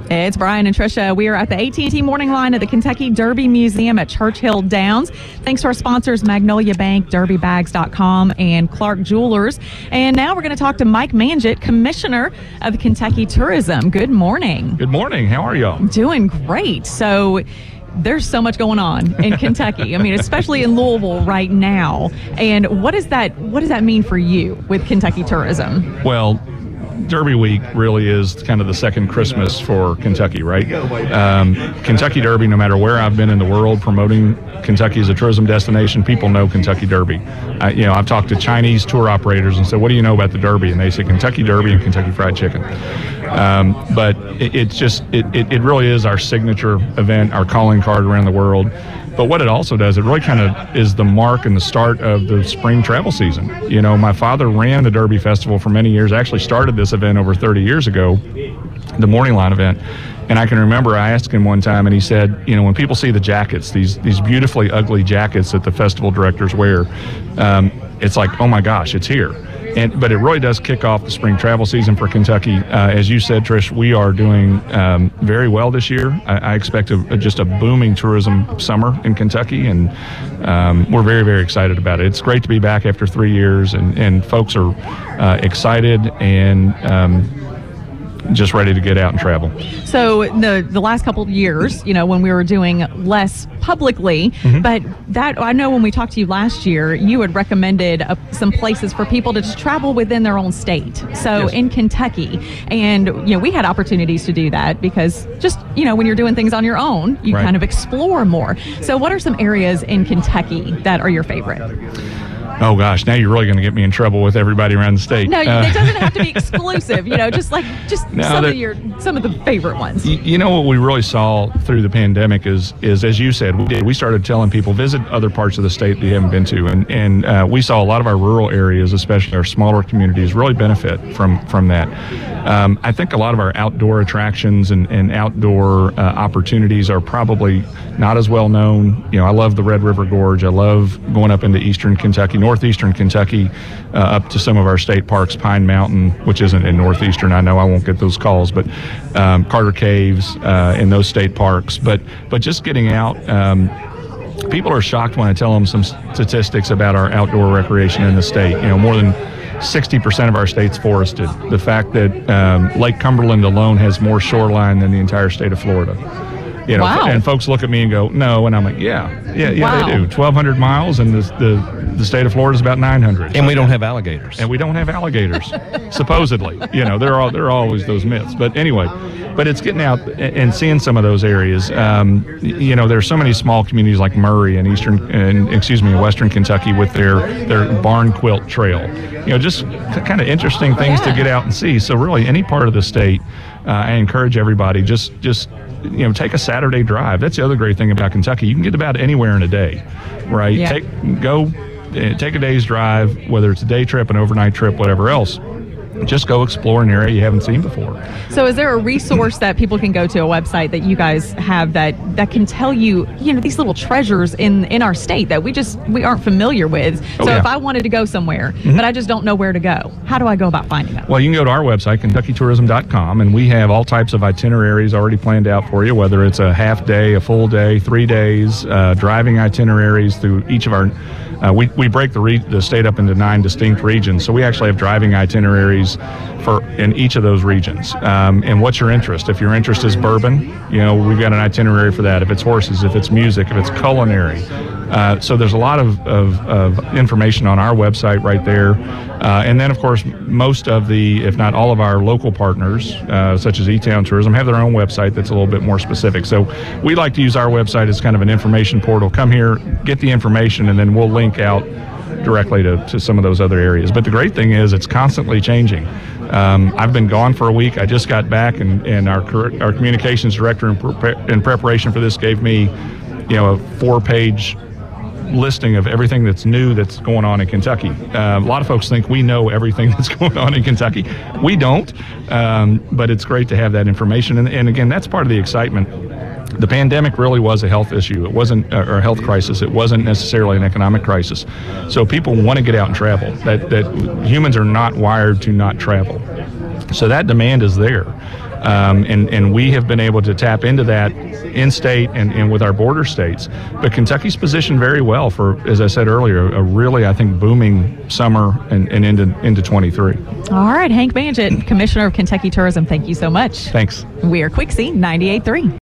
It's Brian and Tricia. We are at the AT&T Morning Line at the Kentucky Derby Museum at Churchill Downs. Thanks to our sponsors, Magnolia Bank, derbybags.com, and Clark Jewelers. And now we're going to talk to Mike Manget, Commissioner of Kentucky Tourism. Good morning. Good morning. How are y'all? Doing great. So there's so much going on in Kentucky. I mean, especially in Louisville right now. And what does that mean for you with Kentucky tourism? Well, Derby Week really is kind of the second Christmas for Kentucky, right? Kentucky Derby, no matter where I've been in the world promoting Kentucky as a tourism destination, people know Kentucky Derby. I've talked to Chinese tour operators and said, what do you know about the Derby? And they say Kentucky Derby and Kentucky Fried Chicken. But it really is our signature event, our calling card around the world. But what it also does, it really kind of is the mark and the start of the spring travel season. You know, my father ran the Derby Festival for many years. I actually started this event over 30 years ago, the Morning Line event. And I can remember I asked him one time, and he said, you know, when people see the jackets, these beautifully ugly jackets that the festival directors wear, it's like, oh my gosh, it's here. But it really does kick off the spring travel season for Kentucky. As you said, Trish, we are doing very well this year. I expect just a booming tourism summer in Kentucky, and we're very, very excited about it. It's great to be back after 3 years, and folks are excited and just ready to get out and travel. So the last couple of years, you know, when we were doing less publicly, but that I know when we talked to you last year, you had recommended some places for people to just travel within their own state. So Yes. in Kentucky, and you know, we had opportunities to do that because just, you know, when you're doing things on your own, you Right. kind of explore more. So what are some areas in Kentucky that are your favorite? Oh gosh, now you're really going to get me in trouble with everybody around the state. No, it doesn't have to be exclusive. You know, just some of the favorite ones. You know what we really saw through the pandemic is as you said, we started telling people visit other parts of the state that you haven't been to, and we saw a lot of our rural areas, especially our smaller communities, really benefit from that. I think a lot of our outdoor attractions and outdoor opportunities are probably not as well known. You know, I love the Red River Gorge. I love going up into eastern Kentucky, northeastern Kentucky, up to some of our state parks, Pine Mountain, which isn't in northeastern. I know I won't get those calls, but Carter Caves in those state parks. But just getting out, people are shocked when I tell them some statistics about our outdoor recreation in the state. You know, more than 60% of our state's forested. The fact that Lake Cumberland alone has more shoreline than the entire state of Florida. You know, wow. And folks look at me and go, no, and I'm like, yeah, wow. They do. 1,200 miles, and the state of Florida is about 900. And we don't have alligators. And we don't have alligators, supposedly. You know, there are always those myths. But anyway, it's getting out and seeing some of those areas. You know, there's so many small communities like Murray and Western Kentucky with their Barn Quilt Trail. You know, just kind of interesting things to get out and see. So really, any part of the state, I encourage everybody just you know, take a Saturday drive. That's the other great thing about Kentucky. You can get about anywhere in a day, right? Yeah. Take a day's drive, whether it's a day trip, an overnight trip, whatever else. Just go explore an area you haven't seen before. So is there a resource that people can go to, a website that you guys have that can tell you, you know, these little treasures in our state that we aren't familiar with? If I wanted to go somewhere, but I just don't know where to go, how do I go about finding them? Well, you can go to our website, KentuckyTourism.com, and we have all types of itineraries already planned out for you, whether it's a half day, a full day, 3 days, driving itineraries through each of our we break the state up into 9 distinct regions, so we actually have driving itineraries in each of those regions. And what's your interest? If your interest is bourbon, you know, we've got an itinerary for that. If it's horses, if it's music, if it's culinary. So there's a lot of information on our website right there. And then, of course, most of if not all of our local partners, such as E-Town Tourism, have their own website that's a little bit more specific. So we like to use our website as kind of an information portal. Come here, get the information, and then we'll link out directly to some of those other areas. But the great thing is it's constantly changing. I've been gone for a week. I just got back, and our communications director in preparation for this gave me, you know, a 4-page listing of everything that's new that's going on in Kentucky. A lot of folks think we know everything that's going on in Kentucky. We don't, but it's great to have that information. And again, that's part of the excitement. The pandemic really was a health issue. It wasn't or a health crisis. It wasn't necessarily an economic crisis. So people want to get out and travel. That humans are not wired to not travel. So that demand is there. And we have been able to tap into that in-state and with our border states. But Kentucky's positioned very well for, as I said earlier, a really, I think, booming summer and into 23. All right, Hank Manget, Commissioner of Kentucky Tourism, thank you so much. Thanks. We are Quixie 98.3.